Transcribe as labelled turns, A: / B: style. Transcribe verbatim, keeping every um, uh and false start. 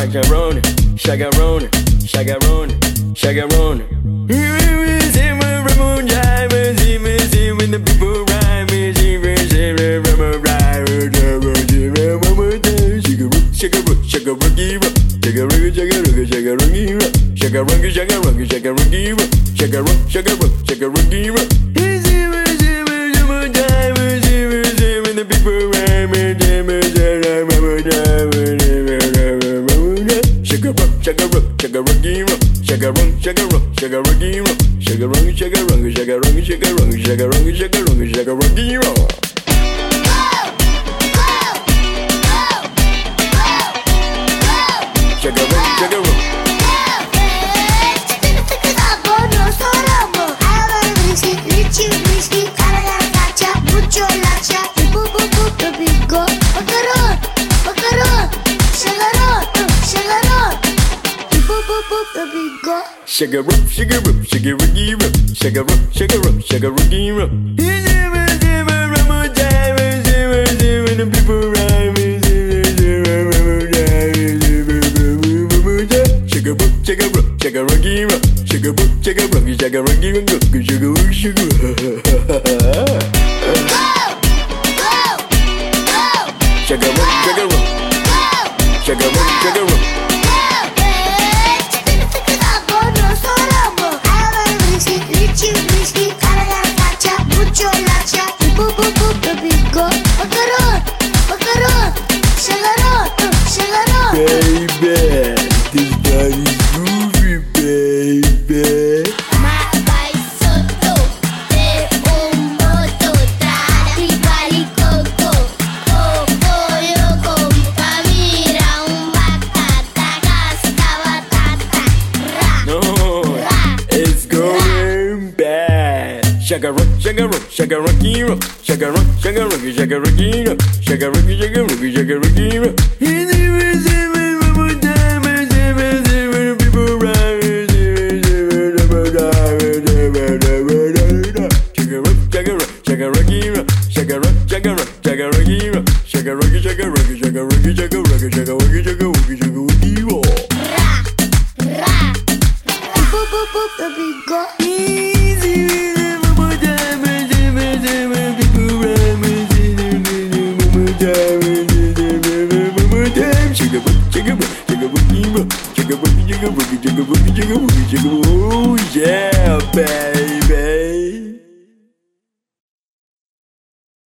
A: macaroni, shagaroni, shagaroni, shagaroni. When the people rhyme, shaka rook, shaka rookie rook, shaka rookie, shaka rookie, shaka rookie rook, shaka rookie, shaka rookie, shaka rookie rook, shaka rook, shaka rook, shaka rookie rook. When the people rhyme, shaka rook, shaka rook, shaka rookie rook, shaka rook, shaka rook, shaka rookie rook, shaka rook, shaka rook, shaka rook, shaka rook, shaka rook, shaka rook, shaka rookie rook. Shaka rook, shaka rook. Shaka rook, shaka rook, shaka rookie rook, shaka rook, shaka rook, shaka rookie rook. Shaka rook, shaka rook, shaka rookie rook, shaka rook, shaka rook, shaka rookie rook, shaka rook, shaka. Shaka rook, shaka rook, shaka rook, shaka rook. Baby, this body's groovy, baby.
B: Ma vai sotto per un moto tra i vari coco. Coco io con famiglia un batata casca batata. Ra,
A: No,
B: ra,
A: it's going bad. Shaka rook, shaka rook, shaka rookie rook, shaka rook, shaka rook, shaka rookie rook, shaka rook, shaka rook, shaka rookie rook. Shaka rookie rook, shaka rook, shaka rook, shaka rookie rook, shaka rookie, shaka rookie, shaka rookie, shaka rookie, shaka rookie, shaka rookie, shaka rookie rook.
B: ra, ra. Boop boop boop the big go.
A: Oh yeah, baby.